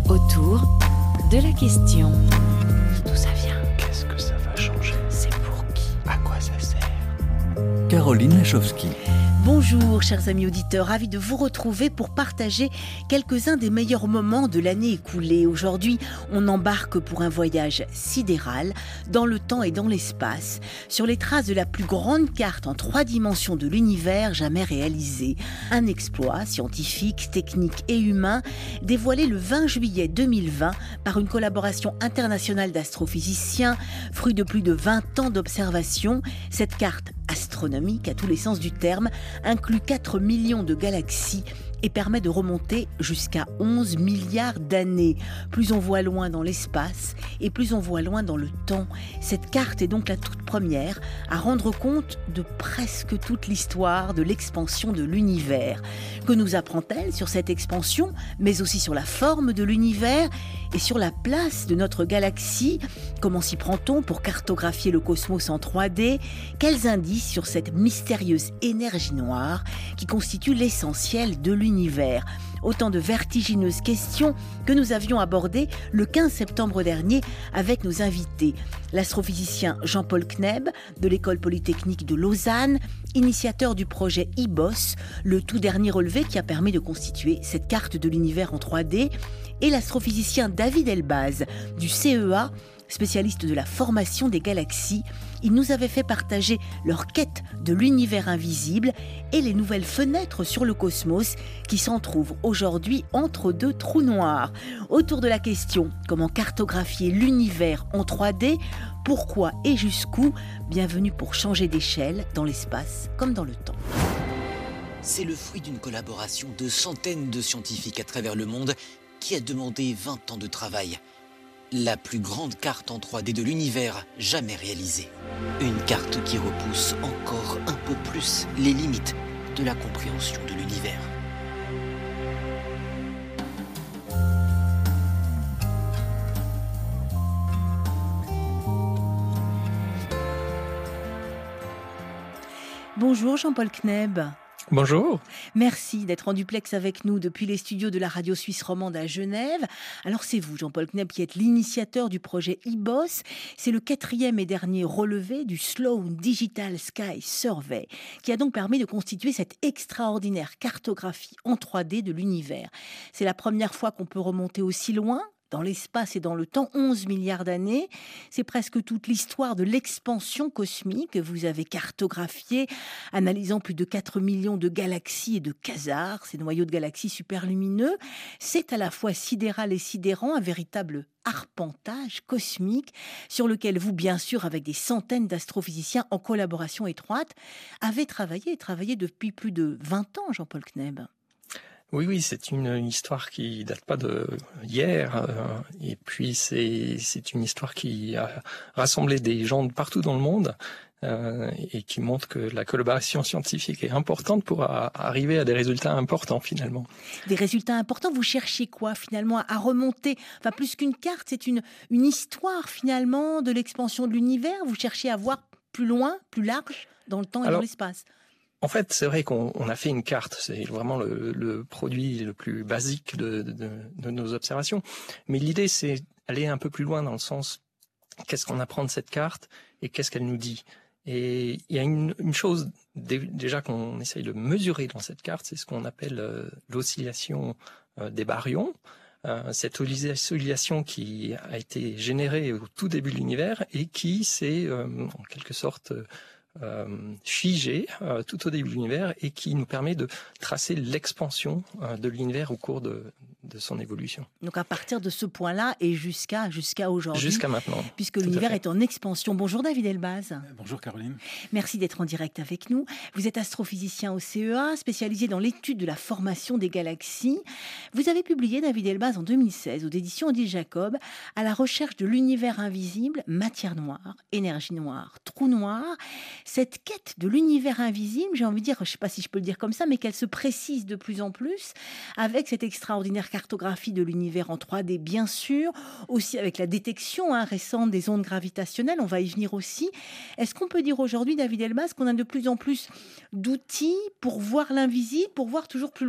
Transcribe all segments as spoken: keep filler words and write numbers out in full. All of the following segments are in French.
Autour de la question. D'où ça vient? Qu'est-ce que ça va changer? C'est pour qui? À quoi ça sert? Caroline Lachowski. Bonjour chers amis auditeurs, ravi de vous retrouver pour partager quelques-uns des meilleurs moments de l'année écoulée. Aujourd'hui, on embarque pour un voyage sidéral dans le temps et dans l'espace, sur les traces de la plus grande carte en trois dimensions de l'univers jamais réalisée. Un exploit scientifique, technique et humain dévoilé le vingt juillet deux mille vingt par une collaboration internationale d'astrophysiciens, fruit de plus de vingt ans d'observation. Cette carte astronomique, à tous les sens du terme, inclut quatre millions de galaxies et permet de remonter jusqu'à onze milliards d'années. Plus on voit loin dans l'espace et plus on voit loin dans le temps. Cette carte est donc la toute première à rendre compte de presque toute l'histoire de l'expansion de l'univers. Que nous apprend-elle sur cette expansion, mais aussi sur la forme de l'univers et sur la place de notre galaxie? Comment s'y prend-on pour cartographier le cosmos en trois D? Quels indices sur cette mystérieuse énergie noire qui constitue l'essentiel de l'univers? Univers. Autant de vertigineuses questions que nous avions abordées le quinze septembre dernier avec nos invités. L'astrophysicien Jean-Paul Kneb de l'École Polytechnique de Lausanne, initiateur du projet I B O S, le tout dernier relevé qui a permis de constituer cette carte de l'univers en trois D, et l'astrophysicien David Elbaz du C E A, spécialiste de la formation des galaxies. Ils nous avaient fait partager leur quête de l'univers invisible et les nouvelles fenêtres sur le cosmos qui s'en trouvent aujourd'hui entre deux trous noirs. Autour de la question « Comment cartographier l'univers en trois D ? Pourquoi et jusqu'où ?» Bienvenue pour changer d'échelle dans l'espace comme dans le temps. C'est le fruit d'une collaboration de centaines de scientifiques à travers le monde qui a demandé vingt ans de travail. La plus grande carte en trois D de l'univers jamais réalisée. Une carte qui repousse encore un peu plus les limites de la compréhension de l'univers. Bonjour Jean-Paul Kneb. Bonjour. Merci d'être en duplex avec nous depuis les studios de la radio suisse romande à Genève. Alors c'est vous, Jean-Paul Kneb, qui êtes l'initiateur du projet I B O S. C'est le quatrième et dernier relevé du Sloan Digital Sky Survey, qui a donc permis de constituer cette extraordinaire cartographie en trois D de l'univers. C'est la première fois qu'on peut remonter aussi loin dans l'espace et dans le temps, onze milliards d'années. C'est presque toute l'histoire de l'expansion cosmique que vous avez cartographiée, analysant plus de quatre millions de galaxies et de quasars, ces noyaux de galaxies superlumineux. C'est à la fois sidéral et sidérant, un véritable arpentage cosmique sur lequel vous, bien sûr, avec des centaines d'astrophysiciens en collaboration étroite, avez travaillé et travaillé depuis plus de vingt ans, Jean-Paul Kneb. Oui, oui, c'est une histoire qui date pas de hier, euh, et puis c'est c'est une histoire qui a rassemblé des gens de partout dans le monde, euh, et qui montre que la collaboration scientifique est importante pour a, arriver à des résultats importants finalement. Des résultats importants, vous cherchez quoi finalement à remonter? Enfin, plus qu'une carte, c'est une une histoire finalement de l'expansion de l'univers. Vous cherchez à voir plus loin, plus large dans le temps et Alors, dans l'espace. En fait, c'est vrai qu'on on a fait une carte, c'est vraiment le, le produit le plus basique de, de, de nos observations. Mais l'idée, c'est aller un peu plus loin dans le sens, qu'est-ce qu'on apprend de cette carte et qu'est-ce qu'elle nous dit? Et il y a une, une chose déjà qu'on essaye de mesurer dans cette carte, c'est ce qu'on appelle euh, l'oscillation euh, des baryons. Euh, cette oscillation qui a été générée au tout début de l'univers et qui s'est euh, en quelque sorte Euh, figé euh, tout au début de l'univers et qui nous permet de tracer l'expansion euh, de l'univers au cours de, de son évolution. Donc à partir de ce point-là et jusqu'à jusqu'à aujourd'hui. Jusqu'à maintenant. Puisque l'univers est en expansion. Bonjour David Elbaz. Bonjour Caroline. Merci d'être en direct avec nous. Vous êtes astrophysicien au C E A, spécialisé dans l'étude de la formation des galaxies. Vous avez publié, David Elbaz, en deux mille seize, aux éditions Odile Jacob, à la recherche de l'univers invisible, matière noire, énergie noire, trou noir. Cette quête de l'univers invisible, j'ai envie de dire, je ne sais pas si je peux le dire comme ça, mais qu'elle se précise de plus en plus avec cette extraordinaire cartographie de l'univers en trois D, bien sûr, aussi avec la détection hein, récente des ondes gravitationnelles, on va y venir aussi. Est-ce qu'on peut dire aujourd'hui, David Elbaz, qu'on a de plus en plus d'outils pour voir l'invisible, pour voir toujours plus loin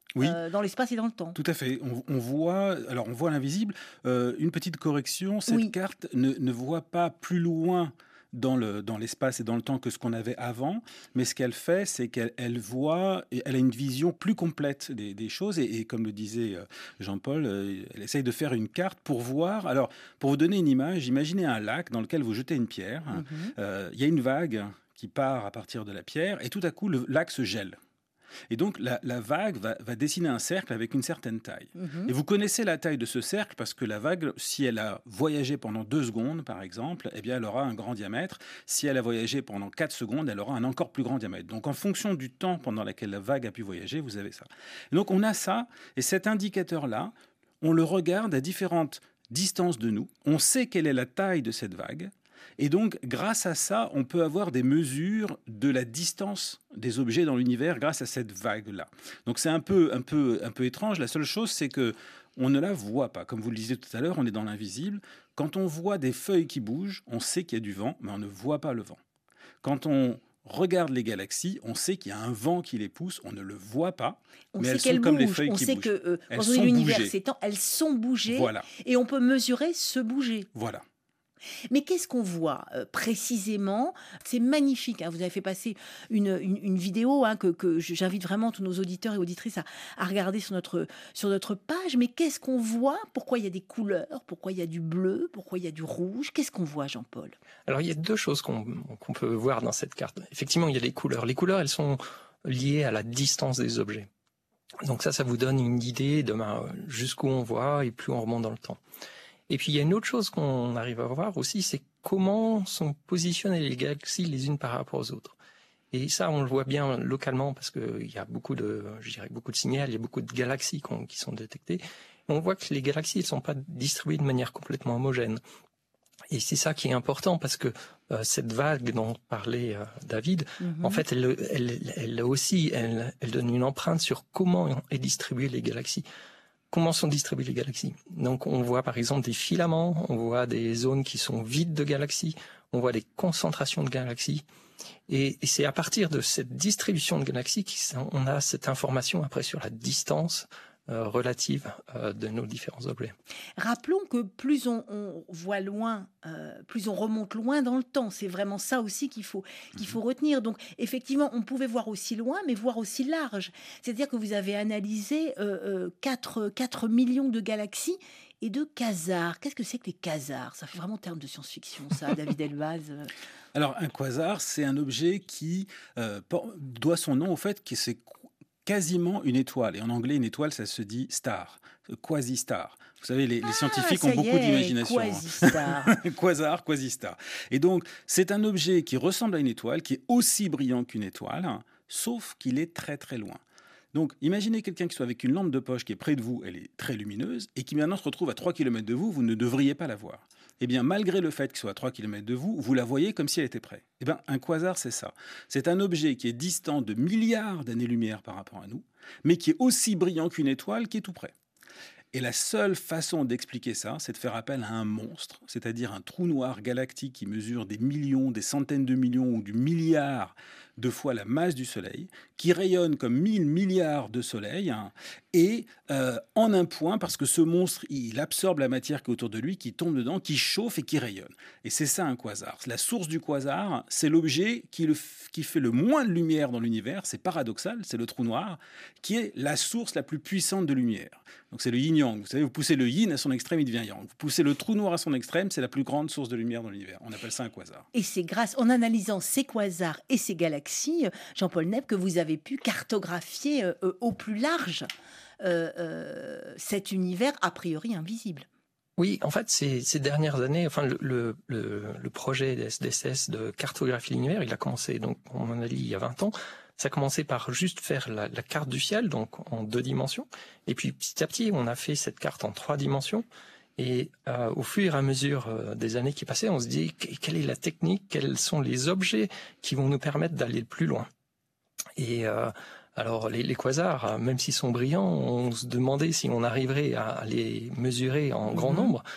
oui. euh, dans l'espace et dans le temps. Tout à fait. On, on voit, alors on voit l'invisible. Euh, une petite correction, cette oui. carte ne, ne voit pas plus loin dans, le, dans l'espace et dans le temps que ce qu'on avait avant, mais ce qu'elle fait, c'est qu'elle elle voit, elle a une vision plus complète des, des choses, et, et comme le disait Jean-Paul, elle essaye de faire une carte pour voir, alors pour vous donner une image, imaginez un lac dans lequel vous jetez une pierre, il mm-hmm. euh, y a une vague qui part à partir de la pierre, et tout à coup le lac se gèle. Et donc, la, la vague va, va dessiner un cercle avec une certaine taille. Mmh. Et vous connaissez la taille de ce cercle parce que la vague, si elle a voyagé pendant deux secondes, par exemple, eh bien, elle aura un grand diamètre. Si elle a voyagé pendant quatre secondes, elle aura un encore plus grand diamètre. Donc, en fonction du temps pendant lequel la vague a pu voyager, vous avez ça. Et donc, on a ça. Et cet indicateur-là, on le regarde à différentes distances de nous. On sait quelle est la taille de cette vague. Et donc, grâce à ça, on peut avoir des mesures de la distance des objets dans l'univers grâce à cette vague-là. Donc, c'est un peu, un peu, un peu étrange. La seule chose, c'est que on ne la voit pas. Comme vous le disiez tout à l'heure, on est dans l'invisible. Quand on voit des feuilles qui bougent, on sait qu'il y a du vent, mais on ne voit pas le vent. Quand on regarde les galaxies, on sait qu'il y a un vent qui les pousse, on ne le voit pas, on mais sait elles qu'elles sont comme bougent. les feuilles on qui sait bougent. Que, euh, elles quand sont l'univers bougées. s'étend, elles sont bougées, voilà. Et on peut mesurer ce bouger. Voilà. Mais qu'est-ce qu'on voit euh, précisément? C'est magnifique, hein. Vous avez fait passer une, une, une vidéo hein, que, que j'invite vraiment tous nos auditeurs et auditrices à, à regarder sur notre, sur notre page. Mais qu'est-ce qu'on voit? Pourquoi il y a des couleurs? Pourquoi il y a du bleu? Pourquoi il y a du rouge? Qu'est-ce qu'on voit, Jean-Paul? Alors, il y a deux choses qu'on, qu'on peut voir dans cette carte. Effectivement, il y a les couleurs. Les couleurs, elles sont liées à la distance des objets. Donc ça, ça vous donne une idée de ben, jusqu'où on voit et plus on remonte dans le temps. Et puis, il y a une autre chose qu'on arrive à voir aussi, c'est comment sont positionnées les galaxies les unes par rapport aux autres. Et ça, on le voit bien localement parce qu'il y a beaucoup de, je dirais, beaucoup de signaux, il y a beaucoup de galaxies qui sont détectées. On voit que les galaxies ne sont pas distribuées de manière complètement homogène. Et c'est ça qui est important parce que euh, cette vague dont parlait euh, David, mm-hmm. en fait, elle, elle, elle aussi, elle, elle donne une empreinte sur comment est distribuée les galaxies. Comment sont distribuées les galaxies? Donc, on voit par exemple des filaments, on voit des zones qui sont vides de galaxies, on voit des concentrations de galaxies. Et, et c'est à partir de cette distribution de galaxies qu'on a cette information après sur la distance euh, relative euh, de nos différents objets. Rappelons que plus on, on voit loin, euh, plus on remonte loin dans le temps. C'est vraiment ça aussi qu'il faut, qu'il faut retenir. Donc, effectivement, on pouvait voir aussi loin, mais voir aussi large. C'est-à-dire que vous avez analysé euh, quatre, quatre millions de galaxies et de quasars. Qu'est-ce que c'est que les quasars? Ça fait vraiment terme de science-fiction, ça, David Elbaz. Alors, un quasar, c'est un objet qui euh, doit son nom au fait que c'est quasiment une étoile. Et en anglais, une étoile, ça se dit star, quasi-star. Vous savez, les, les ah, scientifiques ont beaucoup est, d'imagination. Quasi-star. Quasar, quasi-star. Et donc, c'est un objet qui ressemble à une étoile, qui est aussi brillant qu'une étoile, sauf qu'il est très très loin. Donc, imaginez quelqu'un qui soit avec une lampe de poche qui est près de vous, elle est très lumineuse, et qui maintenant se retrouve à trois kilomètres de vous, vous ne devriez pas la voir. Eh bien, malgré le fait qu'il soit à trois kilomètres de vous, vous la voyez comme si elle était près. Eh bien, un quasar, c'est ça. C'est un objet qui est distant de milliards d'années-lumière par rapport à nous, mais qui est aussi brillant qu'une étoile qui est tout près. Et la seule façon d'expliquer ça, c'est de faire appel à un monstre, c'est-à-dire un trou noir galactique qui mesure des millions, des centaines de millions ou du milliard de fois la masse du Soleil, qui rayonne comme mille milliards de soleils, hein, et euh, en un point, parce que ce monstre, il absorbe la matière qui est autour de lui, qui tombe dedans, qui chauffe et qui rayonne. Et c'est ça un quasar. La source du quasar, c'est l'objet qui, le, qui fait le moins de lumière dans l'univers, c'est paradoxal, c'est le trou noir, qui est la source la plus puissante de lumière. Donc c'est le yin-yang. Vous savez, vous poussez le yin à son extrême, il devient yang. Vous poussez le trou noir à son extrême, c'est la plus grande source de lumière dans l'univers. On appelle ça un quasar. Et c'est grâce, en analysant ces quasars et ces galaxies, Jean-Paul Neppe, que vous avez pu cartographier euh, au plus large euh, euh, cet univers a priori invisible. Oui, en fait, ces, ces dernières années, enfin, le, le, le, le projet des S D C S de cartographier l'univers, il a commencé, donc, on en a dit il y a vingt ans. Ça a commencé par juste faire la, la carte du ciel, donc en deux dimensions. Et puis, petit à petit, on a fait cette carte en trois dimensions. Et euh, au fur et à mesure euh, des années qui passaient, on se dit quelle est la technique, quels sont les objets qui vont nous permettre d'aller plus loin. Et euh, alors les, les quasars, même s'ils sont brillants, on se demandait si on arriverait à les mesurer en grand nombre.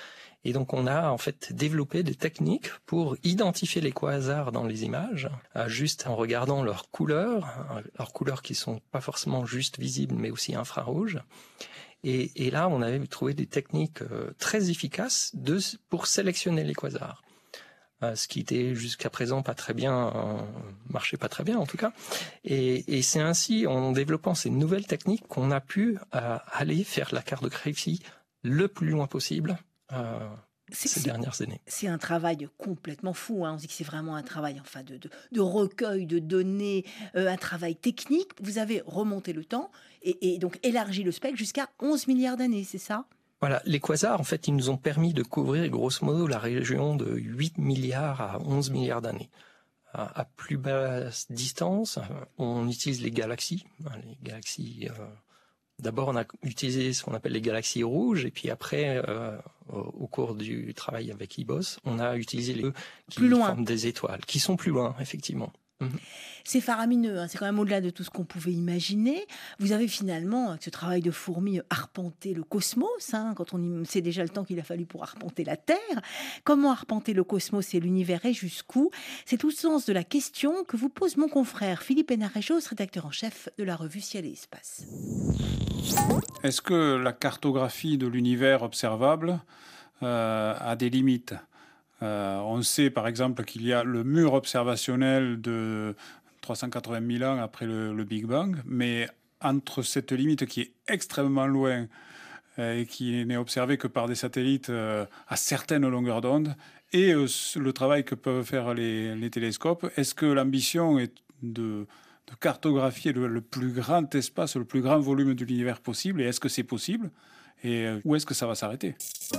Et donc on a en fait développé des techniques pour identifier les quasars dans les images, euh, juste en regardant leurs couleurs, euh, leurs couleurs qui sont pas forcément juste visibles mais aussi infrarouges. Et, et là on avait trouvé des techniques euh, très efficaces de, pour sélectionner les quasars. Euh, ce qui était jusqu'à présent pas très bien, euh, marchait pas très bien en tout cas. Et, et c'est ainsi en développant ces nouvelles techniques qu'on a pu euh, aller faire la cartographie le plus loin possible. Euh, C'est, ces c'est, dernières années. C'est un travail complètement fou. Hein. On dit que c'est vraiment un travail enfin, de, de, de recueil de données, euh, un travail technique. Vous avez remonté le temps et, et donc élargi le spectre jusqu'à onze milliards d'années, c'est ça ? Voilà, les quasars, en fait, ils nous ont permis de couvrir grosso modo la région de huit milliards à onze milliards d'années. À, à plus basse distance, on utilise les galaxies. Les galaxies... Euh, D'abord, on a utilisé ce qu'on appelle les galaxies rouges, et puis après, euh, au, au cours du travail avec I B O S, on a utilisé les qui plus loin. forment des étoiles, qui sont plus loin, effectivement. Mmh. C'est faramineux, hein, c'est quand même au-delà de tout ce qu'on pouvait imaginer. Vous avez finalement, avec ce travail de fourmi, arpenté le cosmos, hein, quand on sait déjà le temps qu'il a fallu pour arpenter la Terre. Comment arpenter le cosmos et l'univers et jusqu'où ? C'est tout le sens de la question que vous pose mon confrère Philippe Hénarejos, rédacteur en chef de la revue Ciel et Espace. Est-ce que la cartographie de l'univers observable euh, a des limites ? Euh, on sait par exemple qu'il y a le mur observationnel de trois cent quatre-vingt mille ans après le, le Big Bang, mais entre cette limite qui est extrêmement loin euh, et qui n'est observée que par des satellites euh, à certaines longueurs d'onde et euh, le travail que peuvent faire les, les télescopes, est-ce que l'ambition est de, de cartographier le, le plus grand espace, le plus grand volume de l'univers possible, et est-ce que c'est possible ? Et euh, où est-ce que ça va s'arrêter ?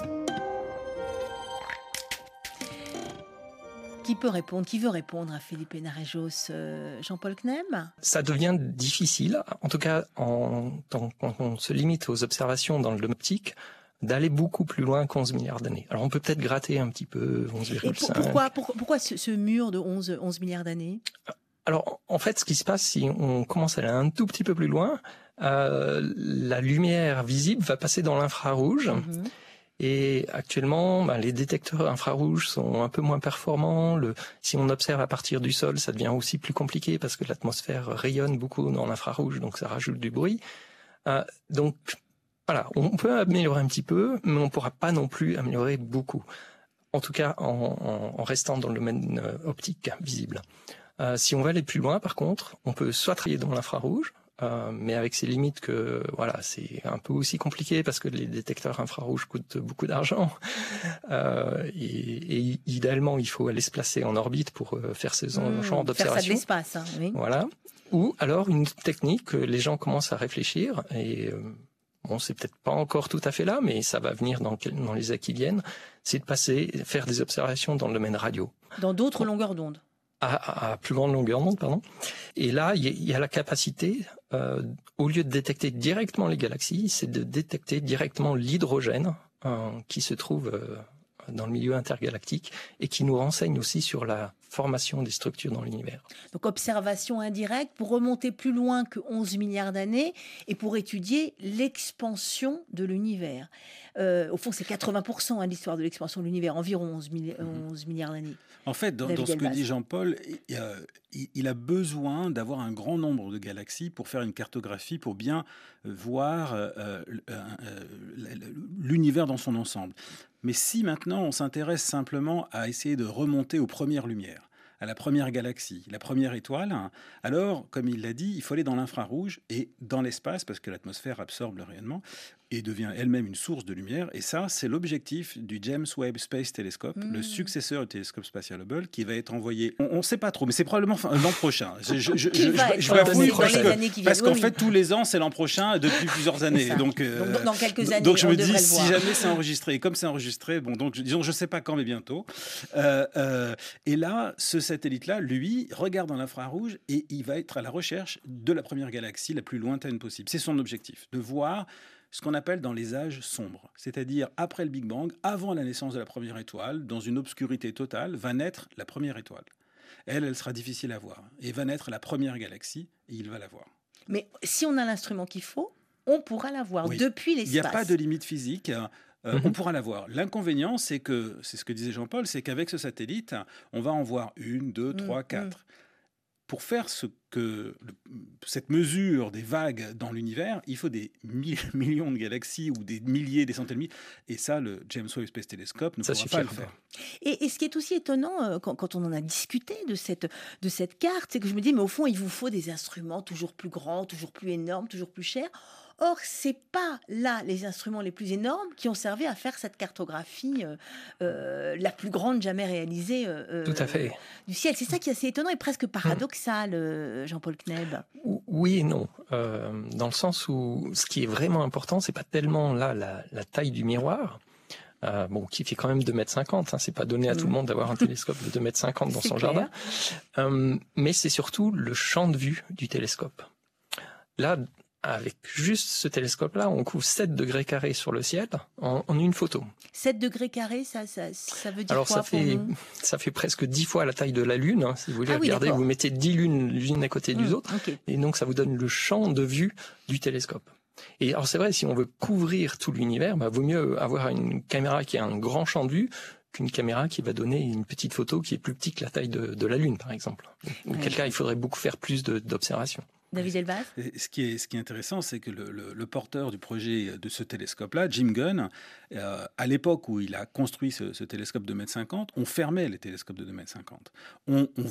Qui peut répondre ? Qui veut répondre à Philippe Hénarejos ? euh, Jean-Paul Knem ? Ça devient difficile, en tout cas en, en, quand on se limite aux observations dans le domaine optique, d'aller beaucoup plus loin qu'onze milliards d'années. Alors on peut peut-être gratter un petit peu onze virgule cinq. Et pour, pourquoi, pour, pourquoi ce, ce mur de onze, onze milliards d'années ? Alors en fait, ce qui se passe, si on commence à aller un tout petit peu plus loin, euh, la lumière visible va passer dans l'infrarouge. Mmh. Et actuellement, ben, les détecteurs infrarouges sont un peu moins performants. Le, si on observe à partir du sol, ça devient aussi plus compliqué parce que l'atmosphère rayonne beaucoup dans l'infrarouge, donc ça rajoute du bruit. Euh, donc voilà, on peut améliorer un petit peu, mais on ne pourra pas non plus améliorer beaucoup. En tout cas, en, en, en restant dans le domaine euh, optique visible. Euh, si on va aller plus loin, par contre, on peut soit travailler dans l'infrarouge, Euh, mais avec ces limites que voilà, c'est un peu aussi compliqué parce que les détecteurs infrarouges coûtent beaucoup d'argent euh, et, et idéalement il faut aller se placer en orbite pour euh, faire ce mmh, genre d'observation. Faire ça de l'espace, hein, oui. Voilà. Ou alors une technique que les gens commencent à réfléchir et euh, bon, c'est peut-être pas encore tout à fait là, mais ça va venir dans, dans les années qui viennent. C'est de passer, faire des observations dans le domaine radio. Dans d'autres bon. longueurs d'onde. À, à plus grande longueur d'onde, pardon. Et là, il y, y a la capacité, euh, au lieu de détecter directement les galaxies, c'est de détecter directement l'hydrogène euh, qui se trouve euh, dans le milieu intergalactique et qui nous renseigne aussi sur la formation des structures dans l'univers. Donc observation indirecte pour remonter plus loin que onze milliards d'années et pour étudier l'expansion de l'univers. Euh, au fond, c'est quatre-vingts pour cent hein, l'histoire de l'expansion de l'univers, environ onze milliards d'années. En fait, dans, dans ce que dit Jean-Paul, il, a, il a besoin d'avoir un grand nombre de galaxies pour faire une cartographie, pour bien voir euh, euh, l'univers dans son ensemble. Mais si maintenant on s'intéresse simplement à essayer de remonter aux premières lumières, à la première galaxie, la première étoile, alors, comme il l'a dit, il faut aller dans l'infrarouge et dans l'espace, parce que l'atmosphère absorbe le rayonnement et devient elle-même une source de lumière. Et ça, c'est l'objectif du James Webb Space Telescope, mmh. le successeur du télescope spatial Hubble, qui va être envoyé, on ne sait pas trop, mais c'est probablement l'an prochain. Je, je, je, qui je, va je, je vais avouer parce, que, parce qu'en oui. fait, tous les ans, c'est l'an prochain depuis plusieurs années. Donc, euh, donc, dans quelques années, donc je on me dis, si voir. jamais c'est enregistré, et comme c'est enregistré, bon, donc disons, je ne sais pas quand, mais bientôt. Euh, euh, et là, ce satellite-là, lui, regarde dans l'infrarouge et il va être à la recherche de la première galaxie la plus lointaine possible. C'est son objectif, de voir ce qu'on appelle dans les âges sombres, c'est-à-dire après le Big Bang, avant la naissance de la première étoile, dans une obscurité totale, va naître la première étoile. Elle, elle sera difficile à voir. Et va naître la première galaxie, et il va la voir. Mais si on a l'instrument qu'il faut, on pourra la voir oui. depuis l'espace. Il n'y a pas de limite physique. euh, mm-hmm. on pourra la voir. L'inconvénient, c'est que, c'est ce que disait Jean-Paul, c'est qu'avec ce satellite, on va en voir une, deux, mm-hmm. trois, quatre. Pour faire ce que, le, cette mesure des vagues dans l'univers, il faut des mille, millions de galaxies ou des milliers, des centaines de milliers. Et ça, le James Webb Space Telescope ne ça pourra pas le faire. Et, et ce qui est aussi étonnant, euh, quand, quand on en a discuté de cette, de cette carte, c'est que je me dis, mais au fond, il vous faut des instruments toujours plus grands, toujours plus énormes, toujours plus chers. Or, c'est pas là les instruments les plus énormes qui ont servi à faire cette cartographie euh, euh, la plus grande jamais réalisée euh, Tout à fait. du ciel. C'est ça qui est assez étonnant et presque paradoxal, euh, Jean-Paul Kneb. Oui et non, euh, dans le sens où ce qui est vraiment important, c'est pas tellement là la, la taille du miroir. Euh, bon, qui fait quand même deux mètres cinquante, hein, c'est pas donné à mmh. tout le monde d'avoir un télescope de deux mètres cinquante dans son clair. jardin, euh, mais c'est surtout le champ de vue du télescope. Là, avec juste ce télescope-là, on couvre sept degrés carrés sur le ciel en, en une photo. sept degrés carrés, ça, ça, ça veut dire Alors quoi ça fait, ça fait presque dix fois la taille de la Lune. Hein, si vous voulez ah regarder, oui, vous mettez dix lunes l'une à côté mmh, des autres. Okay. Et donc ça vous donne le champ de vue du télescope. Et alors c'est vrai, si on veut couvrir tout l'univers, bah, vaut mieux avoir une caméra qui a un grand champ de vue qu'une caméra qui va donner une petite photo qui est plus petite que la taille de, de la Lune, par exemple. Auquel ouais. cas, il faudrait beaucoup faire plus de, d'observations. David Elbaz. Ce qui est, ce qui est intéressant, c'est que le, le, le porteur du projet de ce télescope-là, Jim Gunn, euh, à l'époque où il a construit ce, ce télescope de deux mètres cinquante, on fermait les télescopes de deux mètres cinquante. On, on...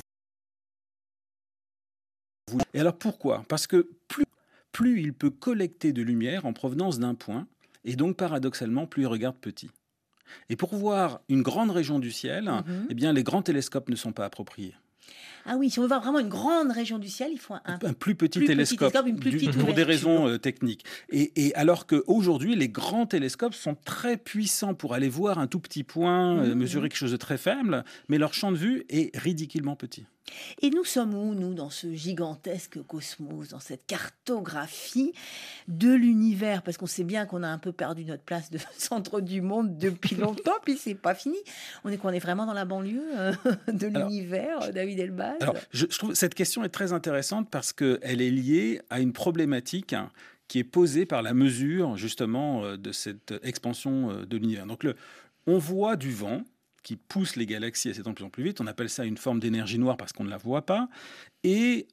Et alors pourquoi ? Parce que plus, plus il peut collecter de lumière en provenance d'un point, et donc paradoxalement, plus il regarde petit. Et pour voir une grande région du ciel, mm-hmm. eh bien, les grands télescopes ne sont pas appropriés. Ah oui, si on veut voir vraiment une grande région du ciel, il faut un, un plus petit plus télescope, petit télescope une plus du, petite pour ouverture. des raisons euh, techniques. Et, et alors qu'aujourd'hui, les grands télescopes sont très puissants pour aller voir un tout petit point, mmh, euh, mesurer mmh. quelque chose de très faible, mais leur champ de vue est ridiculement petit. Et nous sommes où, nous, dans ce gigantesque cosmos, dans cette cartographie de l'univers ? Parce qu'on sait bien qu'on a un peu perdu notre place de centre du monde depuis longtemps, puis c'est pas fini. On est, qu'on est vraiment dans la banlieue euh, de alors, l'univers, David Elbaz. Alors, je, je trouve que cette question est très intéressante parce qu'elle est liée à une problématique qui est posée par la mesure, justement, de cette expansion de l'univers. Donc, le, on voit du vent qui pousse les galaxies à s'étendre de plus en plus vite. On appelle ça une forme d'énergie noire parce qu'on ne la voit pas. Et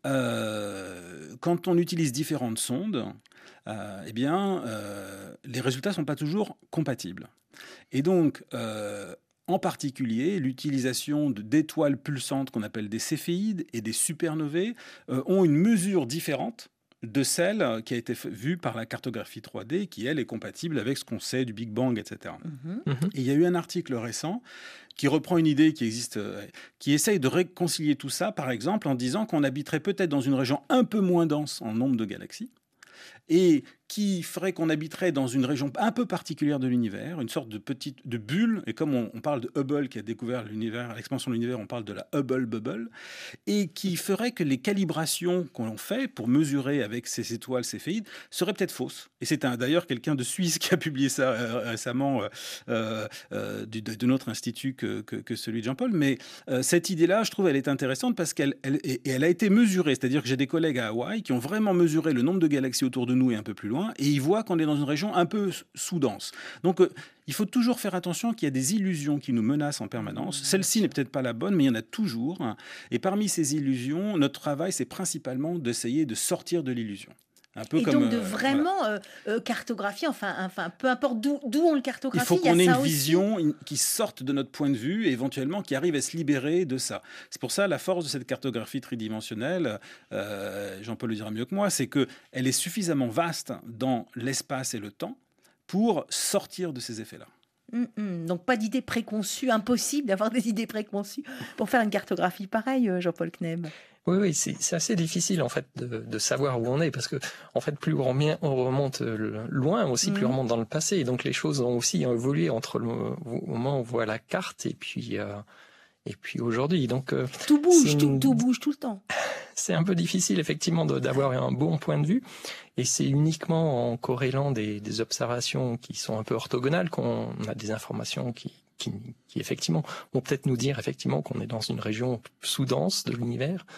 euh, quand on utilise différentes sondes, euh, eh bien, euh, les résultats ne sont pas toujours compatibles. Et donc, euh, en particulier, l'utilisation de, d'étoiles pulsantes qu'on appelle des céphéides et des supernovae euh, ont une mesure différente de celle qui a été vue par la cartographie trois D, qui, elle, est compatible avec ce qu'on sait du Big Bang, et cetera. Mm-hmm. Et il y a eu un article récent qui reprend une idée qui existe, euh, qui essaye de réconcilier tout ça, par exemple, en disant qu'on habiterait peut-être dans une région un peu moins dense en nombre de galaxies, et qui ferait qu'on habiterait dans une région un peu particulière de l'univers, une sorte de petite de bulle, et comme on, on parle de Hubble qui a découvert l'univers, l'expansion de l'univers, on parle de la Hubble Bubble, et qui ferait que les calibrations qu'on fait pour mesurer avec ces étoiles céphéides seraient peut-être fausses. Et c'est un, d'ailleurs quelqu'un de Suisse qui a publié ça euh, récemment euh, euh, de, de notre institut que, que, que celui de Jean-Paul, mais euh, cette idée-là, je trouve, elle est intéressante parce qu'elle elle, et elle a été mesurée, c'est-à-dire que j'ai des collègues à Hawaï qui ont vraiment mesuré le nombre de galaxies autour de nous et un peu plus loin, et ils voient qu'on est dans une région un peu sous-dense. Donc, euh, il faut toujours faire attention qu'il y a des illusions qui nous menacent en permanence. Celle-ci n'est peut-être pas la bonne, mais il y en a toujours. Et parmi ces illusions, notre travail, c'est principalement d'essayer de sortir de l'illusion. Un peu et comme, donc de euh, vraiment voilà. euh, euh, cartographier, enfin, enfin, peu importe d'où, d'où on le cartographie, il faut qu'on il y a ait ça une aussi. vision qui sorte de notre point de vue et éventuellement qui arrive à se libérer de ça. C'est pour ça la force de cette cartographie tridimensionnelle, euh, Jean-Paul le dira mieux que moi, c'est qu'elle est suffisamment vaste dans l'espace et le temps pour sortir de ces effets-là. Mmh, donc pas d'idées préconçues, impossible d'avoir des idées préconçues pour faire une cartographie pareille, Jean-Paul Kneb. Oui, oui, c'est, c'est assez difficile en fait de, de savoir où on est parce que en fait plus on remonte loin aussi, mmh. plus on remonte dans le passé. Et donc les choses ont aussi évolué entre le moment où on voit la carte et puis euh, et puis aujourd'hui. Donc euh, tout bouge, tout, une... tout bouge tout le temps. C'est un peu difficile effectivement de, d'avoir un bon point de vue. Et c'est uniquement en corrélant des, des observations qui sont un peu orthogonales qu'on a des informations qui Qui, qui effectivement vont peut-être nous dire effectivement qu'on est dans une région sous-dense de l'univers,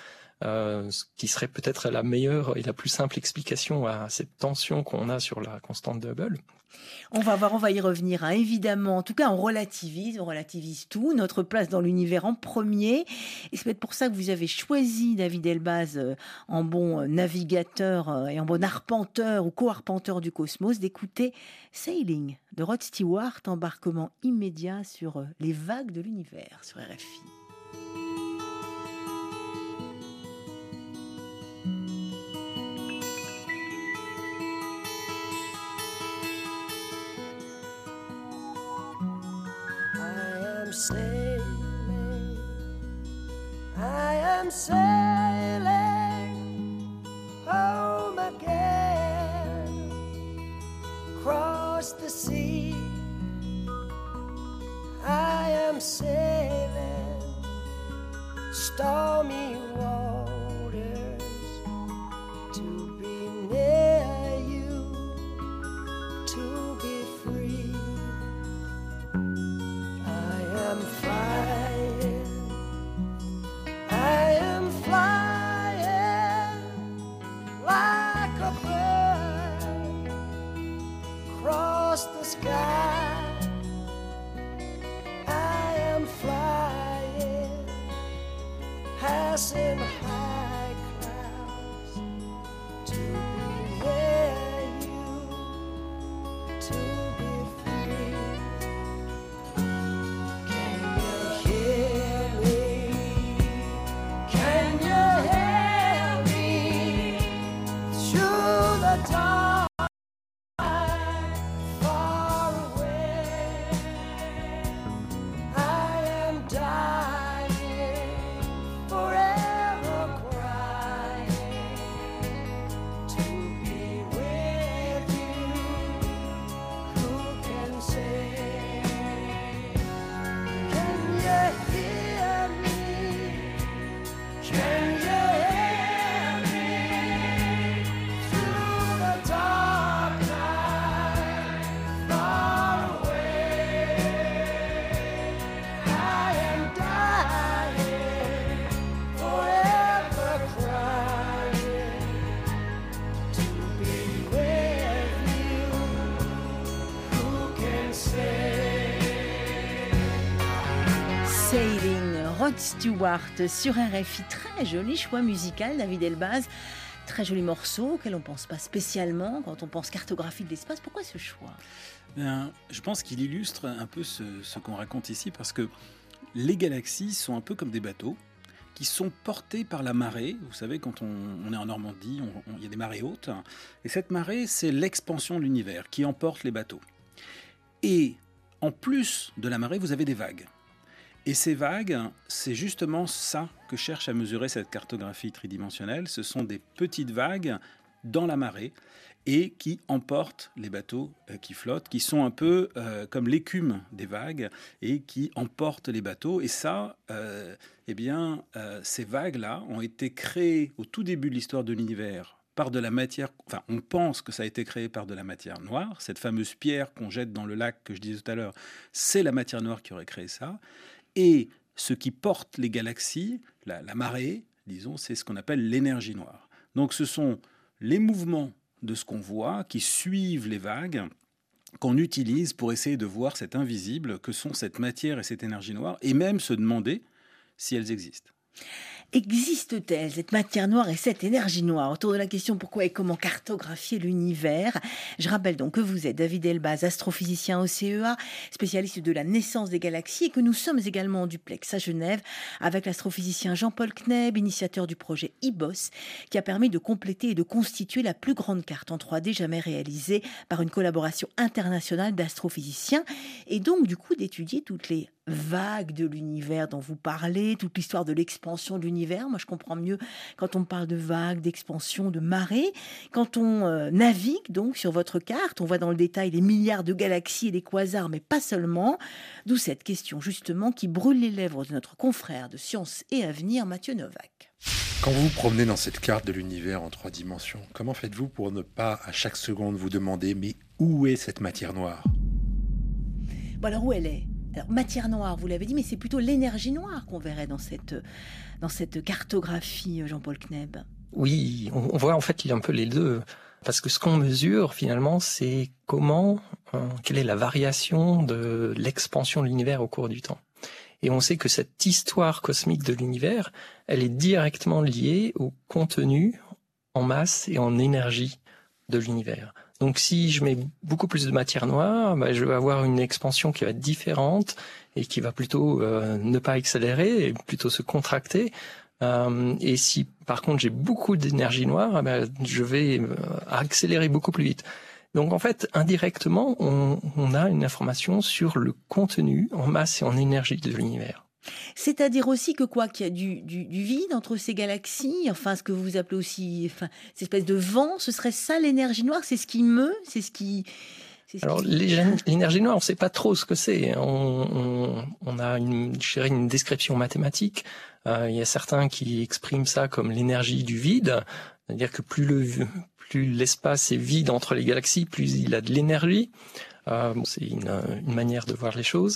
euh, ce qui serait peut-être la meilleure et la plus simple explication à cette tension qu'on a sur la constante de Hubble. On va voir, on va y revenir, hein. Évidemment. En tout cas, on relativise, on relativise tout, notre place dans l'univers en premier. Et c'est peut-être pour ça que vous avez choisi David Elbaz euh, en bon navigateur euh, et en bon arpenteur ou co-arpenteur du cosmos, d'écouter Sailing de Rod Stewart, embarquement immédiat sur euh, les vagues de l'univers sur R F I. Sailing, I am sailing home again, across the sea. I am sailing stormy waters to be near you, to be free. I'm flying, I am flying like a bird across the sky. I am flying, passing high clouds to be near you, to be free. Sailing, Rod Stewart sur R F I. Très joli choix musical, David Elbaz. Très joli morceau auquel on ne pense pas spécialement quand on pense cartographie de l'espace. Pourquoi ce choix ? Bien, je pense qu'il illustre un peu ce, ce qu'on raconte ici, parce que les galaxies sont un peu comme des bateaux qui sont portés par la marée. Vous savez, quand on, on est en Normandie, il y a des marées hautes. Et cette marée, c'est l'expansion de l'univers qui emporte les bateaux. Et en plus de la marée, vous avez des vagues. Et ces vagues, c'est justement ça que cherche à mesurer cette cartographie tridimensionnelle. Ce sont des petites vagues dans la marée et qui emportent les bateaux euh, qui flottent, qui sont un peu euh, comme l'écume des vagues et qui emportent les bateaux. Et ça, euh, eh bien, euh, ces vagues-là ont été créées au tout début de l'histoire de l'univers par de la matière, enfin on pense que ça a été créé par de la matière noire. Cette fameuse pierre qu'on jette dans le lac que je disais tout à l'heure, c'est la matière noire qui aurait créé ça. Et ce qui porte les galaxies, la, la marée, disons, c'est ce qu'on appelle l'énergie noire. Donc ce sont les mouvements de ce qu'on voit qui suivent les vagues qu'on utilise pour essayer de voir cet invisible que sont cette matière et cette énergie noire, et même se demander si elles existent. Existe-t-elle, cette matière noire et cette énergie noire? Autour de la question pourquoi et comment cartographier l'univers. Je rappelle donc que vous êtes David Elbaz, astrophysicien au C E A, spécialiste de la naissance des galaxies, et que nous sommes également en duplex à Genève avec l'astrophysicien Jean-Paul Kneb, initiateur du projet I B O S, qui a permis de compléter et de constituer la plus grande carte en trois D jamais réalisée par une collaboration internationale d'astrophysiciens, et donc du coup d'étudier toutes les vagues de l'univers dont vous parlez, toute l'histoire de l'expansion de l'univers. Moi, je comprends mieux quand on parle de vagues, d'expansion, de marées. Quand on euh, navigue donc sur votre carte, on voit dans le détail les milliards de galaxies et des quasars, mais pas seulement. D'où cette question justement qui brûle les lèvres de notre confrère de Sciences et Avenir, Mathieu Novak. Quand vous vous promenez dans cette carte de l'univers en trois dimensions, comment faites-vous pour ne pas à chaque seconde vous demander mais où est cette matière noire ? Bon alors où elle est ? Alors, matière noire, vous l'avez dit, mais c'est plutôt l'énergie noire qu'on verrait dans cette, dans cette cartographie, Jean-Paul Kneb. Oui, on voit en fait il y a un peu les deux. Parce que ce qu'on mesure finalement, c'est comment, euh, quelle est la variation de l'expansion de l'univers au cours du temps. Et on sait que cette histoire cosmique de l'univers, elle est directement liée au contenu en masse et en énergie de l'univers. Donc si je mets beaucoup plus de matière noire, bah, je vais avoir une expansion qui va être différente et qui va plutôt euh, ne pas accélérer, et plutôt se contracter. Euh, et si par contre j'ai beaucoup d'énergie noire, bah, je vais euh, accélérer beaucoup plus vite. Donc en fait, indirectement, on, on a une information sur le contenu en masse et en énergie de l'univers. C'est-à-dire aussi que quoi, qu'il y a du, du, du vide entre ces galaxies, enfin ce que vous appelez aussi, enfin, cette espèce de vent, ce serait ça l'énergie noire, c'est ce qui meut, c'est ce qui... C'est ce Alors qui... l'énergie noire, on ne sait pas trop ce que c'est. On, on, on a une, je dirais une description mathématique. Euh, il y a certains qui expriment ça comme l'énergie du vide, c'est-à-dire que plus le plus l'espace est vide entre les galaxies, plus il a de l'énergie. Euh, bon, c'est une, une manière de voir les choses.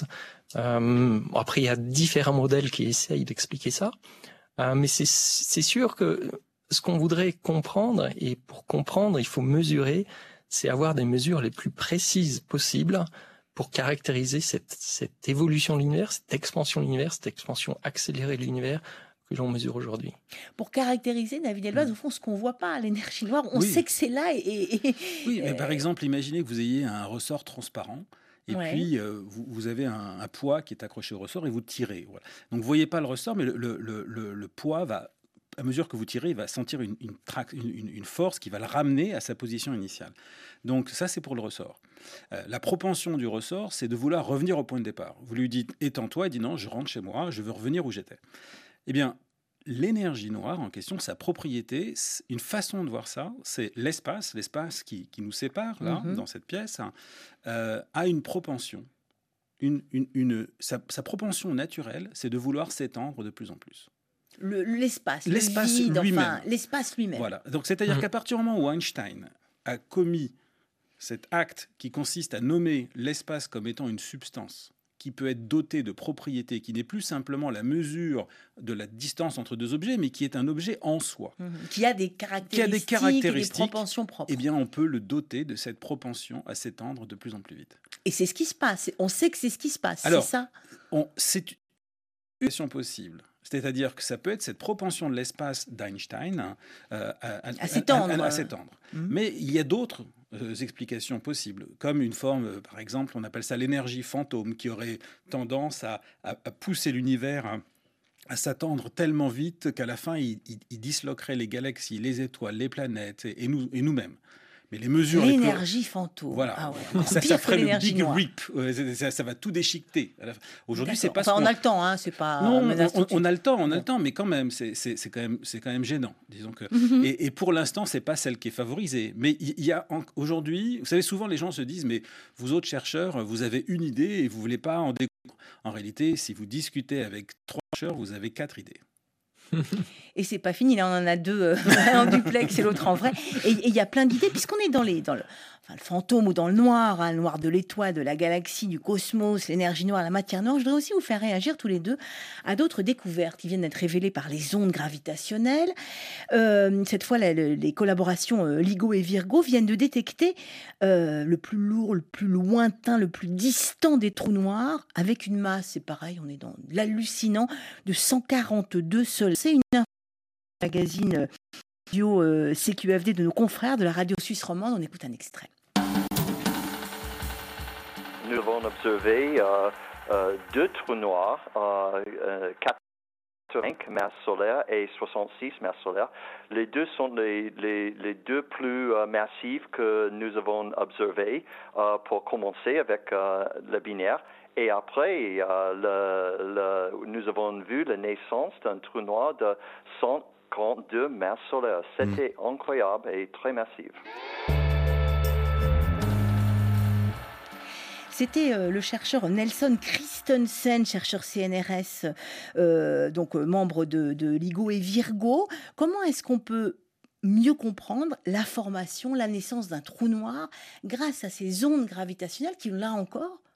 Euh, après, il y a différents modèles qui essayent d'expliquer ça. Euh, mais c'est, c'est sûr que ce qu'on voudrait comprendre, et pour comprendre, il faut mesurer, c'est avoir des mesures les plus précises possibles pour caractériser cette, cette évolution de l'univers, cette expansion de l'univers, cette expansion accélérée de l'univers que l'on mesure aujourd'hui. Pour caractériser, David Elbaz, au fond, ce qu'on ne voit pas, l'énergie noire, on oui. sait que c'est là. Et, et, oui, mais par exemple, imaginez que vous ayez un ressort transparent, et ouais. puis euh, vous, vous avez un, un poids qui est accroché au ressort, et vous tirez. Voilà. Donc vous ne voyez pas le ressort, mais le, le, le, le poids va, à mesure que vous tirez, il va sentir une, une, trac, une, une force qui va le ramener à sa position initiale. Donc ça, c'est pour le ressort. Euh, la propension du ressort, c'est de vouloir revenir au point de départ. Vous lui dites « étends-toi », il dit « non, je rentre chez moi, je veux revenir où j'étais ». Eh bien, l'énergie noire en question, sa propriété, une façon de voir ça, c'est l'espace, l'espace qui, qui nous sépare, là, mm-hmm. dans cette pièce, hein, euh, a une propension. Une, une, une, sa, sa propension naturelle, c'est de vouloir s'étendre de plus en plus. Le, l'espace, l'espace le vide, lui-même. Enfin, l'espace lui-même. Voilà. Donc, c'est-à-dire mmh. qu'à partir du moment où Einstein a commis cet acte qui consiste à nommer l'espace comme étant une substance qui peut être dotée de propriétés, qui n'est plus simplement la mesure de la distance entre deux objets, mais qui est un objet en soi. Mmh. Qui a des caractéristiques, qui a des caractéristiques et des propensions propres. Eh bien, on peut le doter de cette propension à s'étendre de plus en plus vite. Et c'est ce qui se passe. On sait que c'est ce qui se passe. Alors, c'est ça. On, c'est une situation possible. C'est-à-dire que ça peut être cette propension de l'espace d'Einstein euh, à, à, à s'étendre. À, à, à s'étendre. Mmh. Mais il y a d'autres euh, explications possibles, comme une forme, euh, par exemple, on appelle ça l'énergie fantôme, qui aurait tendance à, à, à pousser l'univers à, à s'attendre tellement vite qu'à la fin, il, il, il disloquerait les galaxies, les étoiles, les planètes et, et, nous, et nous-mêmes. Mais les mesures... L'énergie les plus... fantôme. Voilà. Ah ouais. ça, ça ferait le big noire. rip. Ça, ça va tout déchiqueter. Aujourd'hui, D'accord. c'est pas enfin, ce qu'on... on a le temps, hein, c'est pas... Non, on, on, on a le temps, on a le temps, mais quand même, c'est, c'est, c'est, quand, même, c'est quand même gênant. Disons que... Mm-hmm. et, et pour l'instant, c'est pas celle qui est favorisée. Mais il y, y a en, aujourd'hui... Vous savez, souvent, les gens se disent, mais vous autres chercheurs, vous avez une idée et vous voulez pas en découvrir. En réalité, si vous discutez avec trois chercheurs, vous avez quatre idées. Et c'est pas fini, là on en a deux, euh, un en duplex et l'autre en vrai. Et il y a plein d'idées, puisqu'on est dans, les, dans le, enfin, le fantôme ou dans le noir, hein, le noir de l'étoile, de la galaxie, du cosmos, l'énergie noire, la matière noire. Je voudrais aussi vous faire réagir tous les deux à d'autres découvertes qui viennent d'être révélées par les ondes gravitationnelles. Euh, cette fois, la, le, les collaborations euh, LIGO et Virgo viennent de détecter euh, le plus lourd, le plus lointain, le plus distant des trous noirs, avec une masse, c'est pareil, on est dans l'hallucinant, de cent quarante-deux soleils. C'est une magazine radio euh, C Q F D de nos confrères de la radio suisse romande. On écoute un extrait. Nous avons observé euh, euh, deux trous noirs, euh, euh, quatre-vingt-cinq masses solaires et soixante-six masses solaires. Les deux sont les, les, les deux plus euh, massifs que nous avons observés euh, pour commencer avec euh, le binaire. Et après, euh, le, le, nous avons vu la naissance d'un trou noir de cent quarante-deux masses solaires. C'était mmh. incroyable et très massif. C'était euh, le chercheur Nelson Christensen, chercheur C N R S, euh, donc euh, membre de, de LIGO et Virgo. Comment est-ce qu'on peut mieux comprendre la formation, la naissance d'un trou noir grâce à ces ondes gravitationnelles qui, là encore,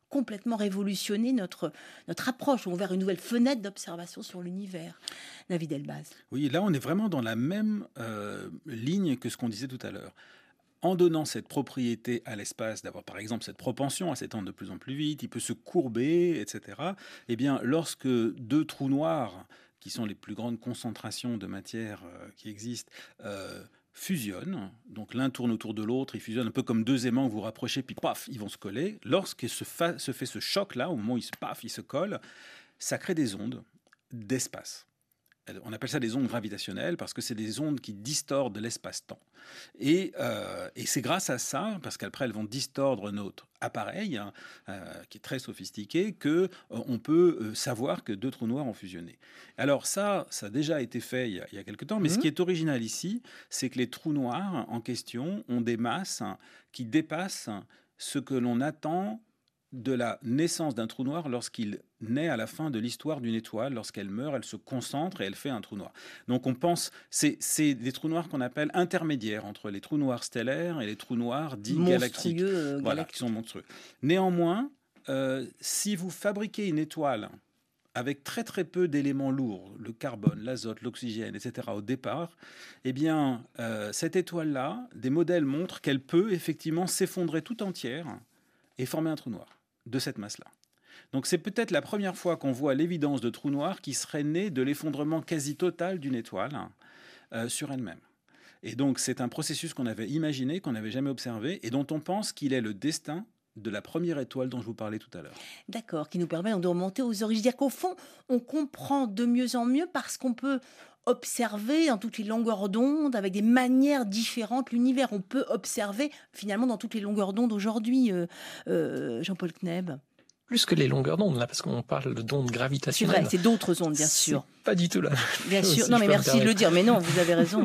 complètement révolutionner notre, notre approche, ou ouvert une nouvelle fenêtre d'observation sur l'univers. David Elbaz. Oui, là on est vraiment dans la même euh, ligne que ce qu'on disait tout à l'heure. En donnant cette propriété à l'espace, d'avoir par exemple cette propension à s'étendre de plus en plus vite, il peut se courber, et cetera. Eh bien, lorsque deux trous noirs, qui sont les plus grandes concentrations de matière euh, qui existent, euh, fusionnent, donc l'un tourne autour de l'autre, ils fusionnent un peu comme deux aimants que vous rapprochez, puis paf, ils vont se coller. Lorsque se, fa- se fait ce choc-là, au moment où ils se, paf, ils se collent, ça crée des ondes d'espace. On appelle ça des ondes gravitationnelles parce que c'est des ondes qui distordent l'espace-temps. Et, euh, et c'est grâce à ça, parce qu'après elles vont distordre notre appareil, hein, euh, qui est très sophistiqué, qu'on euh, peut euh, savoir que deux trous noirs ont fusionné. Alors ça, ça a déjà été fait il y a, il y a quelque temps, mais mmh. ce qui est original ici, c'est que les trous noirs en question ont des masses qui dépassent ce que l'on attend de la naissance d'un trou noir lorsqu'il naît à la fin de l'histoire d'une étoile. Lorsqu'elle meurt, elle se concentre et elle fait un trou noir. Donc on pense, c'est, c'est des trous noirs qu'on appelle intermédiaires entre les trous noirs stellaires et les trous noirs dits galactiques. Euh, voilà, qui sont monstrueux. Néanmoins, euh, si vous fabriquez une étoile avec très très peu d'éléments lourds, le carbone, l'azote, l'oxygène, et cetera au départ, eh bien, euh, cette étoile-là, des modèles montrent qu'elle peut effectivement s'effondrer tout entière et former un trou noir de cette masse-là. Donc c'est peut-être la première fois qu'on voit l'évidence de trous noirs qui serait né de l'effondrement quasi total d'une étoile euh, sur elle-même. Et donc c'est un processus qu'on avait imaginé, qu'on n'avait jamais observé, et dont on pense qu'il est le destin de la première étoile dont je vous parlais tout à l'heure. D'accord, qui nous permet de remonter aux origines. C'est-à-dire qu'au fond, on comprend de mieux en mieux parce qu'on peut observer dans toutes les longueurs d'onde, avec des manières différentes, l'univers. On peut observer finalement dans toutes les longueurs d'onde aujourd'hui, euh, euh, Jean-Paul Kneb. Plus que les longueurs d'onde, là, parce qu'on parle d'ondes gravitationnelles. C'est vrai, c'est d'autres ondes, bien sûr. C'est pas du tout là. Bien sûr, non mais merci de le dire, mais non, vous avez raison.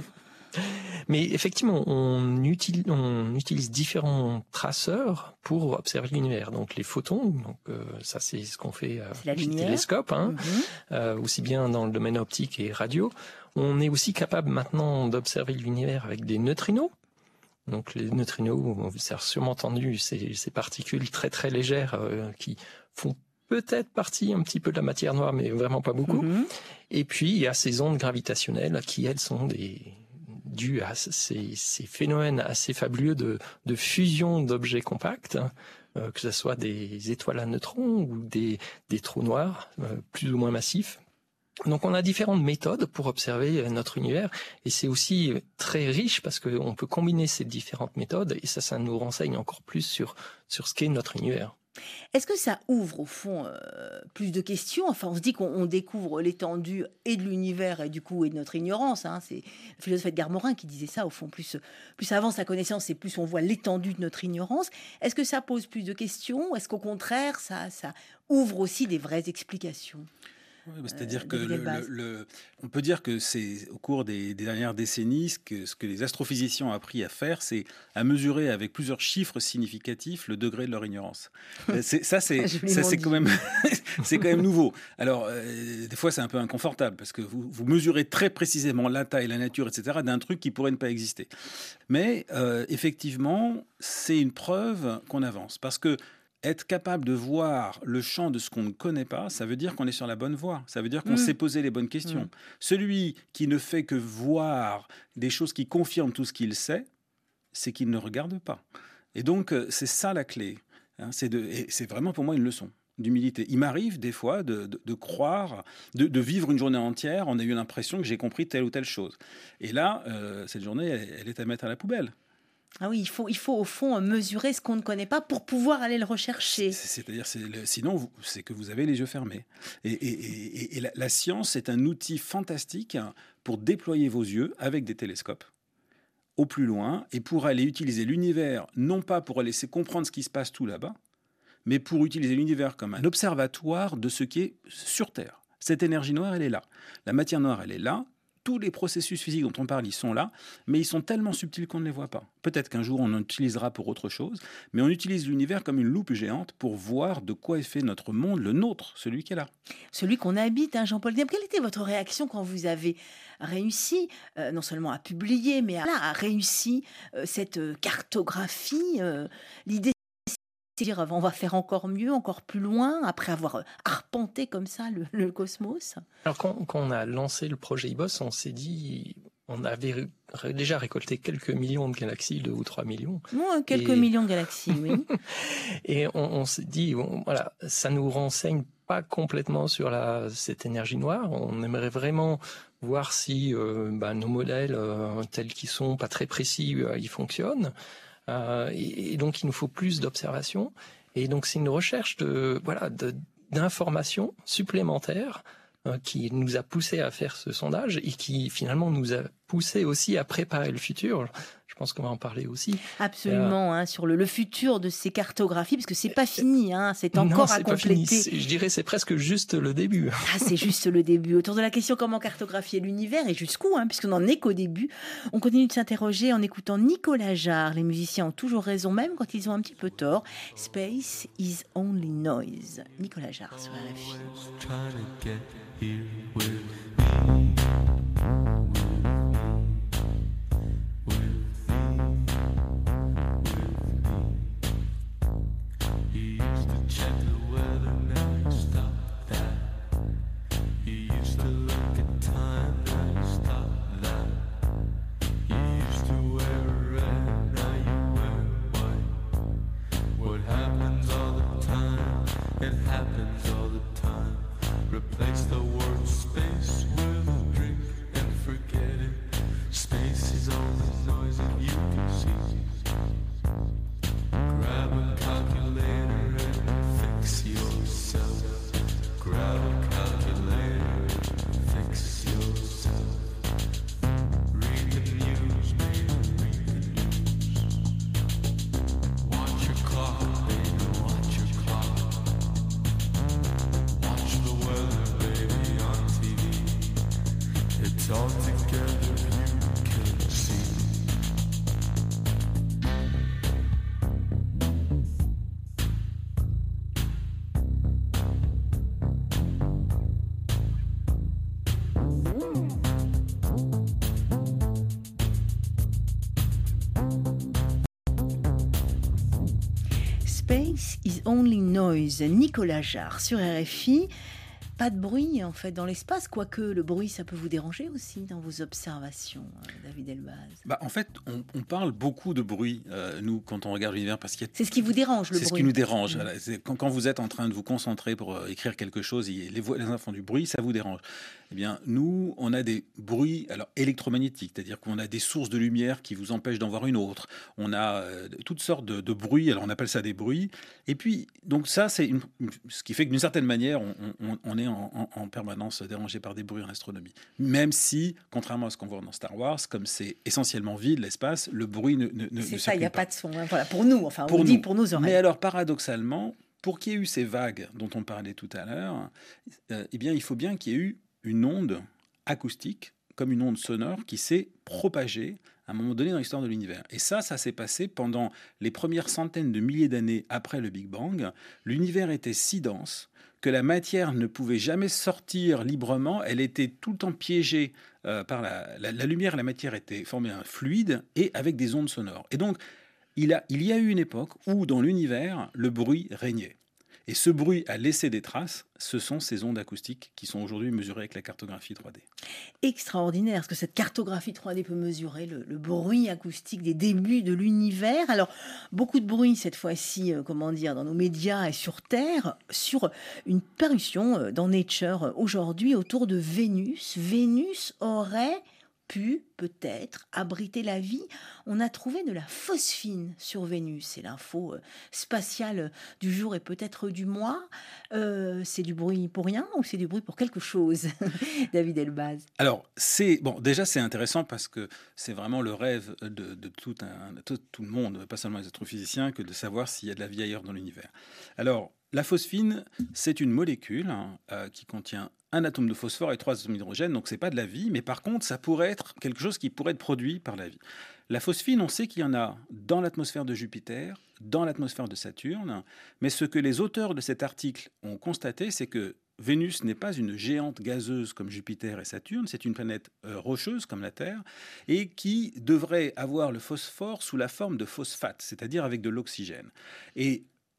Mais effectivement, on utilise, on utilise différents traceurs pour observer l'univers. Donc les photons, donc euh, ça c'est ce qu'on fait euh, avec les télescopes, hein, mm-hmm. euh, aussi bien dans le domaine optique et radio. On est aussi capable maintenant d'observer l'univers avec des neutrinos. Donc les neutrinos, vous avez sûrement entendu, c'est ces particules très très légères euh, qui font peut-être partie un petit peu de la matière noire, mais vraiment pas beaucoup. Mm-hmm. Et puis il y a ces ondes gravitationnelles qui elles sont des dû à ces, ces phénomènes assez fabuleux de, de fusion d'objets compacts, euh, que ce soit des étoiles à neutrons ou des, des trous noirs, euh, plus ou moins massifs. Donc on a différentes méthodes pour observer notre univers, et c'est aussi très riche parce qu'on peut combiner ces différentes méthodes, et ça, ça nous renseigne encore plus sur, sur ce qu'est notre univers. Est-ce que ça ouvre au fond euh, plus de questions ? Enfin, on se dit qu'on on découvre l'étendue et de l'univers et du coup et de notre ignorance. Hein. C'est le philosophe Edgar Morin qui disait ça. Au fond, plus plus ça avance la connaissance et plus on voit l'étendue de notre ignorance. Est-ce que ça pose plus de questions ? Est-ce qu'au contraire, ça ça ouvre aussi des vraies explications ? Oui, c'est-à-dire euh, que le, le, le, on peut dire que c'est au cours des, des dernières décennies, ce que, ce que les astrophysiciens ont appris à faire, c'est à mesurer avec plusieurs chiffres significatifs le degré de leur ignorance. C'est, ça, c'est, ça, c'est quand même, c'est quand même nouveau. Alors, euh, des fois, c'est un peu inconfortable parce que vous, vous mesurez très précisément la taille, la nature, et cetera, d'un truc qui pourrait ne pas exister. Mais euh, effectivement, c'est une preuve qu'on avance parce que être capable de voir le champ de ce qu'on ne connaît pas, ça veut dire qu'on est sur la bonne voie. Ça veut dire qu'on mmh. s'est posé les bonnes questions. Mmh. Celui qui ne fait que voir des choses qui confirment tout ce qu'il sait, c'est qu'il ne regarde pas. Et donc, c'est ça la clé. Hein, c'est, de, et c'est vraiment pour moi une leçon d'humilité. Il m'arrive des fois de, de, de croire, de, de vivre une journée entière, on a eu l'impression que j'ai compris telle ou telle chose. Et là, euh, cette journée, elle, elle est à mettre à la poubelle. Ah oui, il faut, il faut au fond mesurer ce qu'on ne connaît pas pour pouvoir aller le rechercher. C'est-à-dire, c'est le, sinon, vous, c'est que vous avez les yeux fermés. Et, et, et, et la, la science est un outil fantastique pour déployer vos yeux avec des télescopes au plus loin et pour aller utiliser l'univers, non pas pour laisser comprendre ce qui se passe tout là-bas, mais pour utiliser l'univers comme un observatoire de ce qui est sur Terre. Cette énergie noire, elle est là. La matière noire, elle est là. Tous les processus physiques dont on parle, ils sont là, mais ils sont tellement subtils qu'on ne les voit pas. Peut-être qu'un jour, on en utilisera pour autre chose, mais on utilise l'univers comme une loupe géante pour voir de quoi est fait notre monde, le nôtre, celui qui est là. Celui qu'on habite, hein, Jean-Paul Kneb. Quelle était votre réaction quand vous avez réussi, euh, non seulement à publier, mais à, à réussi euh, cette cartographie, euh, l'idée C'est-à-dire, on va faire encore mieux, encore plus loin, après avoir arpenté comme ça le, le cosmos? Alors, quand, quand on a lancé le projet I B O S, on s'est dit, on avait ré- déjà récolté quelques millions de galaxies, deux ou trois millions. Ouais, quelques Et- millions de galaxies, oui. Et on, on s'est dit, bon, voilà, ça nous renseigne pas complètement sur la, cette énergie noire. On aimerait vraiment voir si euh, bah, nos modèles, euh, tels qu'ils sont, pas très précis, euh, ils fonctionnent. Euh, et, et donc, il nous faut plus d'observations. Et donc, c'est une recherche de, voilà, de, d'informations supplémentaires euh, qui nous a poussé à faire ce sondage et qui, finalement, nous a poussé aussi à préparer le futur. Je pense qu'on va en parler aussi. Absolument, hein, sur le, le futur de ces cartographies, parce que c'est pas fini, hein, c'est encore non, à c'est pas fini. compléter. C'est- Je dirais c'est presque juste le début. Ah, c'est juste le début. Autour de la question comment cartographier l'univers et jusqu'où, hein, puisqu'on n'en est qu'au début, on continue de s'interroger en écoutant Nicolas Jarre. Les musiciens ont toujours raison, même quand ils ont un petit peu tort. Space is only noise. Nicolas Jarre sur R F I. Replace the word space with a drink and forget it. Space is only noise that you can see. Grab a calculator and fix yourself. Grab a calculator and fix yourself. Read the news, baby, read the news. Watch your clock, baby, watch your clock. Watch the weather, baby, on T V. It's all together, you can see. Space is only noise. Nicolas Jarre sur R F I. Pas de bruit en fait dans l'espace, quoique le bruit ça peut vous déranger aussi dans vos observations, euh, David Elbaz. Bah, en fait, on, on parle beaucoup de bruit, euh, nous, quand on regarde l'univers, parce qu'il y a... C'est ce qui vous dérange, le C'est bruit. ce qui nous dérange. Mmh. Voilà. C'est quand, quand vous êtes en train de vous concentrer pour euh, écrire quelque chose, et les, voix- les uns font du bruit, ça vous dérange. Eh bien, nous, on a des bruits alors, électromagnétiques, c'est-à-dire qu'on a des sources de lumière qui vous empêchent d'en voir une autre. On a euh, toutes sortes de, de bruits, alors on appelle ça des bruits. Et puis, donc ça, c'est une- une- ce qui fait que d'une certaine manière, on, on- on est en, en- en permanence dérangé par des bruits en astronomie. Même si, contrairement à ce qu'on voit dans Star Wars, comme c'est essentiellement vide l'espace, le bruit ne, ne, ne C'est ne ça, il n'y a circule pas de son. hein. Voilà, pour nous, enfin, on pour dit nous. pour nos oreilles. Mais alors, paradoxalement, pour qu'il y ait eu ces vagues dont on parlait tout à l'heure, euh, eh bien, il faut bien qu'il y ait eu une onde acoustique, comme une onde sonore, qui s'est propagée à un moment donné dans l'histoire de l'univers. Et ça, ça s'est passé pendant les premières centaines de milliers d'années après le Big Bang. L'univers était si dense que la matière ne pouvait jamais sortir librement. Elle était tout le temps piégée euh, par la, la, la lumière et la matière étaient formées un fluide et avec des ondes sonores. Et donc, il, a, il y a eu une époque où, dans l'univers, le bruit régnait. Et ce bruit a laissé des traces. Ce sont ces ondes acoustiques qui sont aujourd'hui mesurées avec la cartographie trois D. Extraordinaire, parce que cette cartographie trois D peut mesurer le, le bruit acoustique des débuts de l'univers. Alors, beaucoup de bruit cette fois-ci, euh, comment dire, dans nos médias et sur Terre, sur une parution euh, dans Nature euh, aujourd'hui autour de Vénus. Vénus aurait pu peut-être abriter la vie. On a trouvé de la phosphine sur Vénus. C'est l'info euh, spatiale du jour et peut-être du mois. Euh, c'est du bruit pour rien ou c'est du bruit pour quelque chose, David Elbaz? Alors, c'est bon. Déjà, c'est intéressant parce que c'est vraiment le rêve de, de tout, un, tout, tout le monde, pas seulement les astrophysiciens, que de savoir s'il y a de la vie ailleurs dans l'univers. Alors, la phosphine, c'est une molécule hein, euh, qui contient un atome de phosphore et trois atomes d'hydrogène, donc c'est pas de la vie, mais par contre, ça pourrait être quelque chose qui pourrait être produit par la vie. La phosphine, on sait qu'il y en a dans l'atmosphère de Jupiter, dans l'atmosphère de Saturne, mais ce que les auteurs de cet article ont constaté, c'est que Vénus n'est pas une géante gazeuse comme Jupiter et Saturne, c'est une planète euh, rocheuse comme la Terre, et qui devrait avoir le phosphore sous la forme de phosphate, c'est-à-dire avec de l'oxygène. Et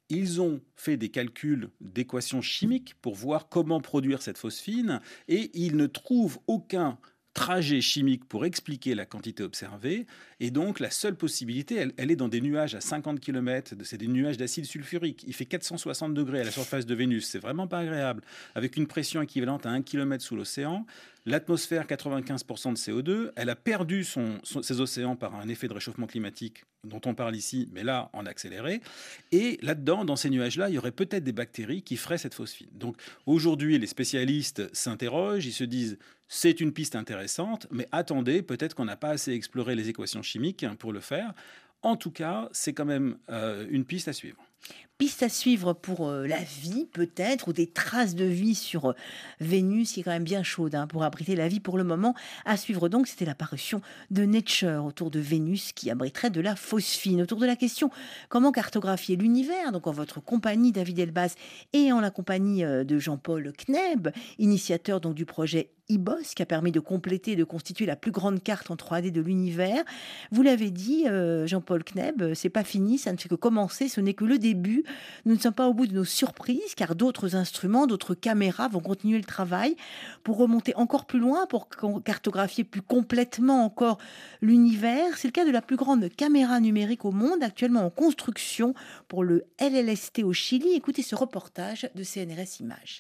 Ils ont fait des calculs d'équations chimiques pour voir comment produire cette phosphine et ils ne trouvent aucun trajet chimique pour expliquer la quantité observée. Et donc, la seule possibilité, elle, elle est dans des nuages à cinquante kilomètres. C'est des nuages d'acide sulfurique. Il fait quatre cent soixante degrés à la surface de Vénus. C'est vraiment pas agréable. Avec une pression équivalente à un kilomètre sous l'océan. L'atmosphère, quatre-vingt-quinze pour cent de C O deux. Elle a perdu son, son, ses océans par un effet de réchauffement climatique dont on parle ici, mais là, en accéléré. Et là-dedans, dans ces nuages-là, il y aurait peut-être des bactéries qui feraient cette phosphine. Donc, aujourd'hui, les spécialistes s'interrogent. Ils se disent, c'est une piste intéressante, mais attendez, peut-être qu'on n'a pas assez exploré les équations chimiques pour le faire. En tout cas, c'est quand même euh, une piste à suivre. Piste à suivre pour euh, la vie, peut-être, ou des traces de vie sur euh, Vénus, qui est quand même bien chaude hein, pour abriter la vie pour le moment. À suivre donc, c'était la parution de Nature autour de Vénus qui abriterait de la phosphine. Autour de la question, comment cartographier l'univers, donc en votre compagnie, David Elbaz, et en la compagnie euh, de Jean-Paul Kneb, initiateur donc du projet I B O S, qui a permis de compléter et de constituer la plus grande carte en trois D de l'univers. Vous l'avez dit, euh, Jean-Paul Kneb, c'est pas fini, ça ne fait que commencer, ce n'est que le début. Nous ne sommes pas au bout de nos surprises, car d'autres instruments, d'autres caméras vont continuer le travail pour remonter encore plus loin, pour cartographier plus complètement encore l'univers. C'est le cas de la plus grande caméra numérique au monde, actuellement en construction pour le L L S T au Chili. Écoutez ce reportage de C N R S Images.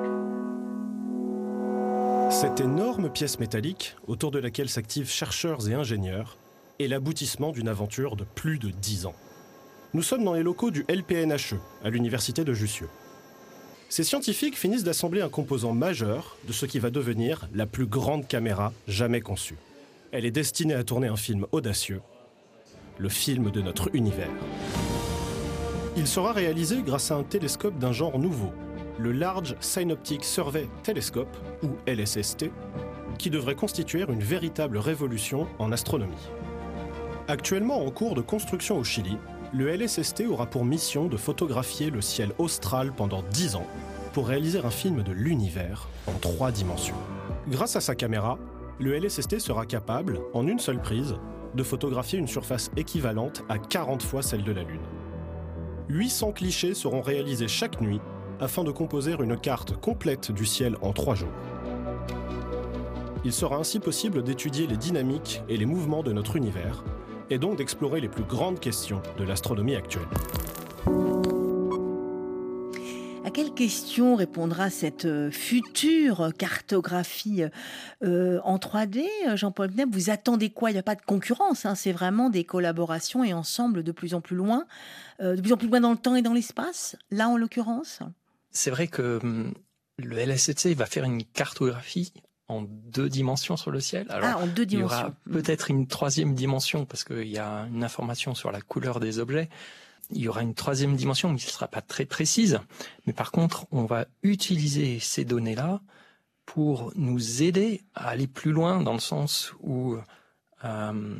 Cette énorme pièce métallique, autour de laquelle s'activent chercheurs et ingénieurs, est l'aboutissement d'une aventure de plus de dix ans. Nous sommes dans les locaux du L P N H E, à l'université de Jussieu. Ces scientifiques finissent d'assembler un composant majeur de ce qui va devenir la plus grande caméra jamais conçue. Elle est destinée à tourner un film audacieux, le film de notre univers. Il sera réalisé grâce à un télescope d'un genre nouveau, le Large Synoptic Survey Telescope, ou L S S T, qui devrait constituer une véritable révolution en astronomie. Actuellement en cours de construction au Chili, le L S S T aura pour mission de photographier le ciel austral pendant dix ans pour réaliser un film de l'univers en trois dimensions. Grâce à sa caméra, le L S S T sera capable, en une seule prise, de photographier une surface équivalente à quarante fois celle de la Lune. huit cents clichés seront réalisés chaque nuit afin de composer une carte complète du ciel en trois jours. Il sera ainsi possible d'étudier les dynamiques et les mouvements de notre univers, et donc d'explorer les plus grandes questions de l'astronomie actuelle. À quelles questions répondra cette future cartographie euh, en trois D, Jean-Paul Kneb? Vous attendez quoi? Il n'y a pas de concurrence, hein, c'est vraiment des collaborations et ensemble de plus en plus loin, euh, de plus en plus loin dans le temps et dans l'espace, là en l'occurrence. C'est vrai que hum, le L S S T va faire une cartographie en deux dimensions sur le ciel. Alors, ah, en deux dimensions. Il y aura peut-être une troisième dimension parce qu'il y a une information sur la couleur des objets. Il y aura une troisième dimension, mais qui ne sera pas très précise. Mais par contre, on va utiliser ces données-là pour nous aider à aller plus loin dans le sens où, euh,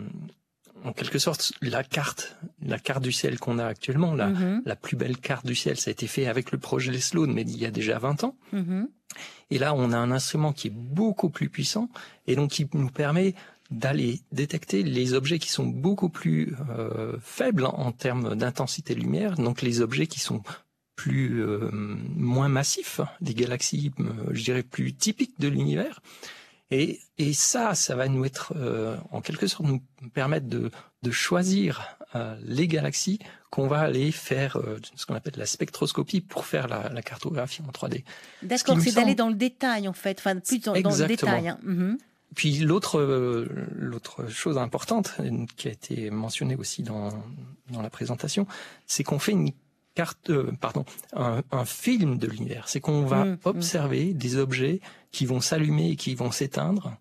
en quelque sorte, la carte, la carte du ciel qu'on a actuellement, la, mm-hmm. la plus belle carte du ciel, ça a été fait avec le projet Sloan, mais il y a déjà vingt ans. Mm-hmm. Et là, on a un instrument qui est beaucoup plus puissant et donc qui nous permet d'aller détecter les objets qui sont beaucoup plus euh, faibles en termes d'intensité de lumière, donc les objets qui sont plus euh, moins massifs, des galaxies, euh, je dirais, plus typiques de l'univers. Et, et ça, ça va nous être, euh, en quelque sorte, nous permettre de, de choisir euh, les galaxies qu'on va aller faire, euh, ce qu'on appelle la spectroscopie, pour faire la, la cartographie en trois D. D'accord, c'est d'aller semble... dans le détail, en fait, enfin, plus dans, dans le détail. Hein. Mm-hmm. Puis l'autre, euh, l'autre chose importante, qui a été mentionnée aussi dans, dans la présentation, c'est qu'on fait une carte, euh, pardon, un, un film de l'univers. C'est qu'on va mmh, observer mmh. des objets qui vont s'allumer et qui vont s'éteindre,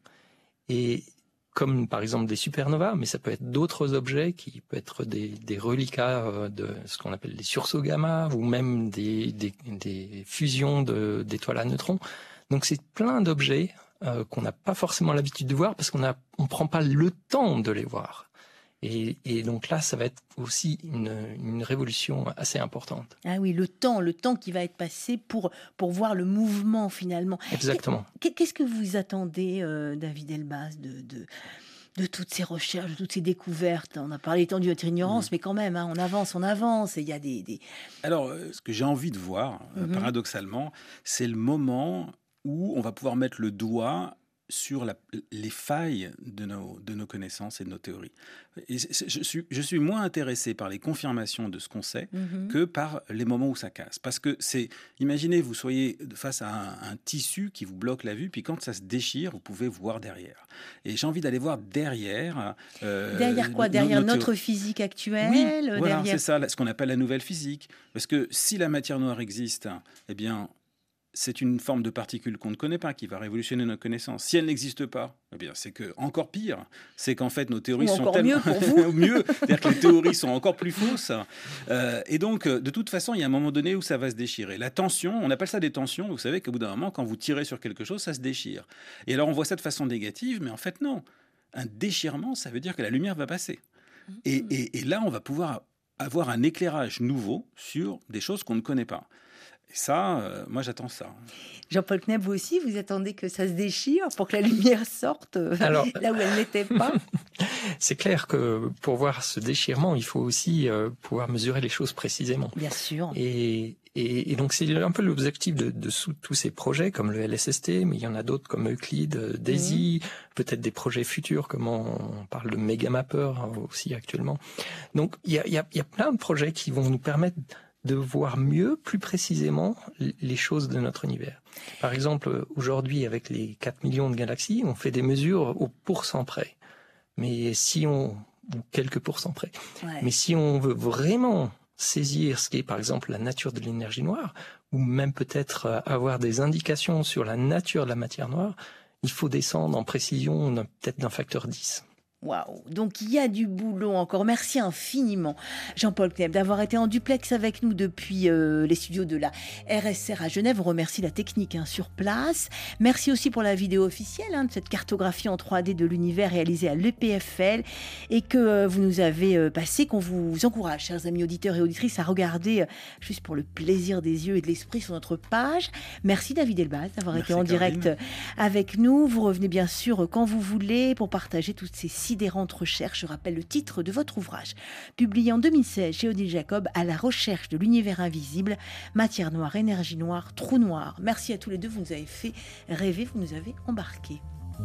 et comme par exemple des supernovas, mais ça peut être d'autres objets qui peuvent être des, des reliquats euh, de ce qu'on appelle des sursauts gamma, ou même des, des, des fusions de, d'étoiles à neutrons. Donc c'est plein d'objets euh, qu'on n'a pas forcément l'habitude de voir parce qu'on a, on prend pas le temps de les voir. Et, et donc là, ça va être aussi une, une révolution assez importante. Ah oui, le temps, le temps qui va être passé pour, pour voir le mouvement finalement. Exactement. Qu'est-ce que vous attendez, euh, David Elbaz, de, de, de toutes ces recherches, de toutes ces découvertes. On a parlé tant de notre ignorance, mmh. mais quand même, hein, on avance, on avance, et il y a des... des... Alors, ce que j'ai envie de voir, mmh. paradoxalement, c'est le moment où on va pouvoir mettre le doigt sur la, les failles de nos, de nos connaissances et de nos théories. Et je, suis, je suis moins intéressé par les confirmations de ce qu'on sait mmh. que par les moments où ça casse. Parce que c'est... Imaginez, vous soyez face à un, un tissu qui vous bloque la vue, puis quand ça se déchire, vous pouvez voir derrière. Et j'ai envie d'aller voir derrière... Euh, derrière quoi ? Derrière nos, notre physique actuelle ? Oui, derrière... voilà, c'est ça, ce qu'on appelle la nouvelle physique. Parce que si la matière noire existe, eh bien... c'est une forme de particule qu'on ne connaît pas, qui va révolutionner nos connaissances. Si elle n'existe pas, eh bien, c'est que, encore pire, c'est qu'en fait, nos théories Ou sont tellement... mieux pour vous. mieux, c'est-à-dire que les théories sont encore plus fausses. Euh, et donc, de toute façon, il y a un moment donné où ça va se déchirer. La tension, on appelle ça des tensions. Vous savez qu'au bout d'un moment, quand vous tirez sur quelque chose, ça se déchire. Et alors, on voit ça de façon négative, mais en fait, non. Un déchirement, ça veut dire que la lumière va passer. Et, et, et là, on va pouvoir avoir un éclairage nouveau sur des choses qu'on ne connaît pas. Et ça, euh, moi, j'attends ça. Jean-Paul Kneb, vous aussi, vous attendez que ça se déchire pour que la lumière sorte Alors, là où elle n'était pas. C'est clair que pour voir ce déchirement, il faut aussi euh, pouvoir mesurer les choses précisément. Bien sûr. Et, et, et donc, c'est un peu l'objectif de, de sous, tous ces projets, comme le L S S T, mais il y en a d'autres comme Euclide, DESI, mmh. peut-être des projets futurs, comme on parle de Megamapper aussi actuellement. Donc, il y a, il y a, il y a plein de projets qui vont nous permettre de voir mieux, plus précisément, les choses de notre univers. Par exemple, aujourd'hui, avec les quatre millions de galaxies, on fait des mesures au pourcent près. Mais si on... ou quelques pourcents près. Ouais. Mais si on veut vraiment saisir ce qui est, par exemple, la nature de l'énergie noire, ou même peut-être avoir des indications sur la nature de la matière noire, il faut descendre en précision peut-être d'un facteur dix. Waouh, donc il y a du boulot encore. Merci infiniment, Jean-Paul Kneb, d'avoir été en duplex avec nous depuis euh, les studios de la R S R à Genève. On remercie la technique hein, sur place. Merci aussi pour la vidéo officielle hein, de cette cartographie en trois D de l'univers réalisée à l'E P F L et que euh, vous nous avez euh, passé, qu'on vous encourage, chers amis auditeurs et auditrices, à regarder euh, juste pour le plaisir des yeux et de l'esprit sur notre page. Merci David Elbaz d'avoir Merci été en Caroline. direct avec nous. Vous revenez bien sûr quand vous voulez pour partager toutes ces sidérantes recherches. Je rappelle le titre de votre ouvrage, publié en deux mille seize chez Odile Jacob, À la recherche de l'univers invisible, matière noire, énergie noire, trou noir. Merci à tous les deux, vous nous avez fait rêver, vous nous avez embarqués.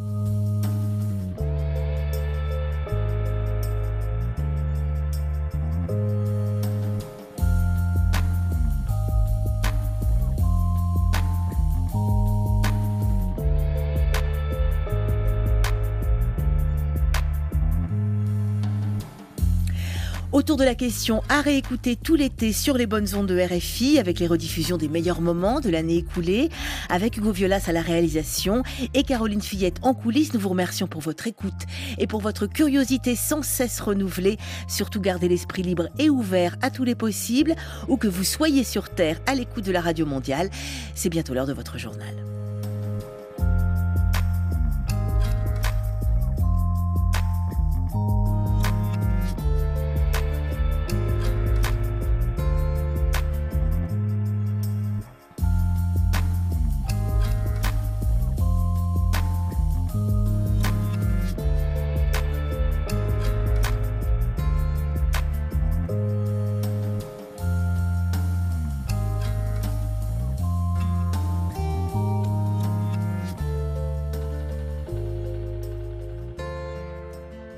Autour de la question à réécouter tout l'été sur les bonnes ondes de R F I avec les rediffusions des meilleurs moments de l'année écoulée, avec Hugo Violas à la réalisation et Caroline Fillette en coulisses. Nous vous remercions pour votre écoute et pour votre curiosité sans cesse renouvelée. Surtout gardez l'esprit libre et ouvert à tous les possibles, où que vous soyez sur Terre à l'écoute de la Radio Mondiale. C'est bientôt l'heure de votre journal.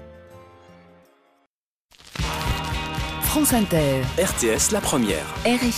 France Inter. R T S la première. R F I.